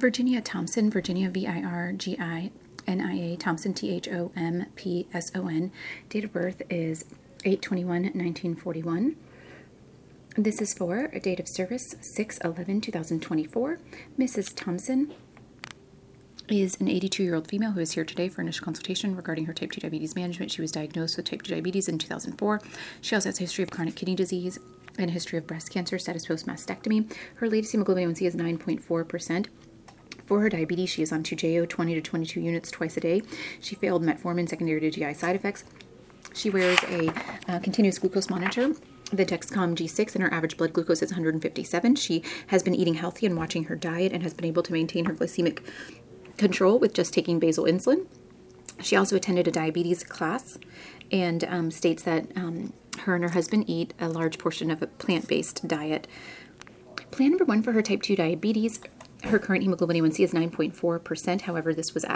Virginia Thompson, Virginia Virginia Thompson, Thompson. Date of birth is 8/21/1941. This is for a date of service 6/11/2024. Mrs. Thompson is an 82-year-old female who is here today for initial consultation regarding her type 2 diabetes management. She was diagnosed with type 2 diabetes in 2004. She also has a history of chronic kidney disease and a history of breast cancer, status post mastectomy. Her latest hemoglobin A1C is 9.4%. For her diabetes, she is on Toujeo 20 to 22 units twice a day. She failed metformin secondary to GI side effects. She wears a continuous glucose monitor, the Dexcom G6, and her average blood glucose is 157. She has been eating healthy and watching her diet and has been able to maintain her glycemic control with just taking basal insulin. She also attended a diabetes class and states that her and her husband eat a large portion of a plant-based diet. Plan number 1 for her type 2 diabetes. Her current hemoglobin A1C is 9.4%. However, this was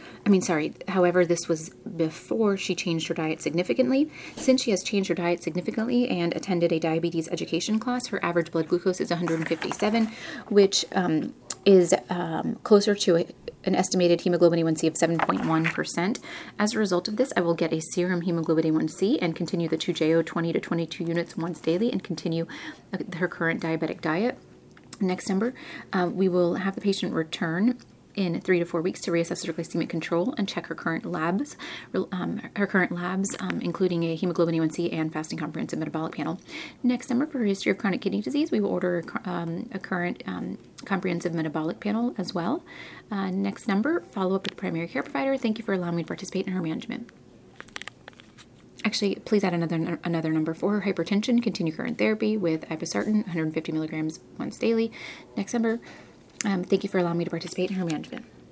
before she changed her diet significantly. Since she has changed her diet significantly and attended a diabetes education class, her average blood glucose is 157, which is closer to an estimated hemoglobin A1C of 7.1%. As a result of this, I will get a serum hemoglobin A1C and continue the Toujeo 20 to 22 units once daily and continue her current diabetic diet. Next number, we will have the patient return in 3 to 4 weeks to reassess her glycemic control and check her current labs. Including a hemoglobin A1C and fasting comprehensive metabolic panel. Next number, for her history of chronic kidney disease, we will order a current comprehensive metabolic panel as well. Next number, follow up with the primary care provider. Thank you for allowing me to participate in her management. Actually, please add another number for her hypertension. Continue current therapy with irbesartan, 150 milligrams once daily. Next number, thank you for allowing me to participate in her management.